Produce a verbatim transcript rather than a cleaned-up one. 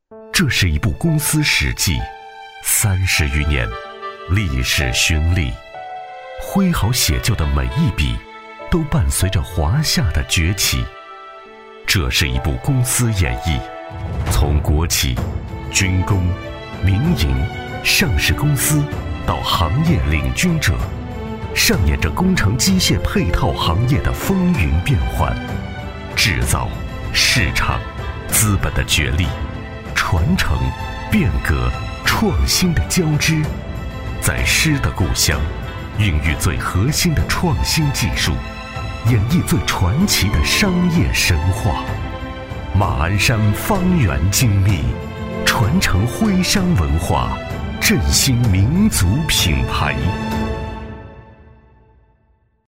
这是一部公司史记，三十余年，历史勋历，挥毫写就的每一笔，都伴随着华夏的崛起。这是一部公司演义，从国企、军工、民营、上市公司到行业领军者，上演着工程机械配套行业的风云变幻，制造、市场、资本的角力，传承、变革、创新的交织，在诗的故乡，孕育最核心的创新技术，演绎最传奇的商业神话。马鞍山方圆精密，传承徽商文化，振兴民族品牌。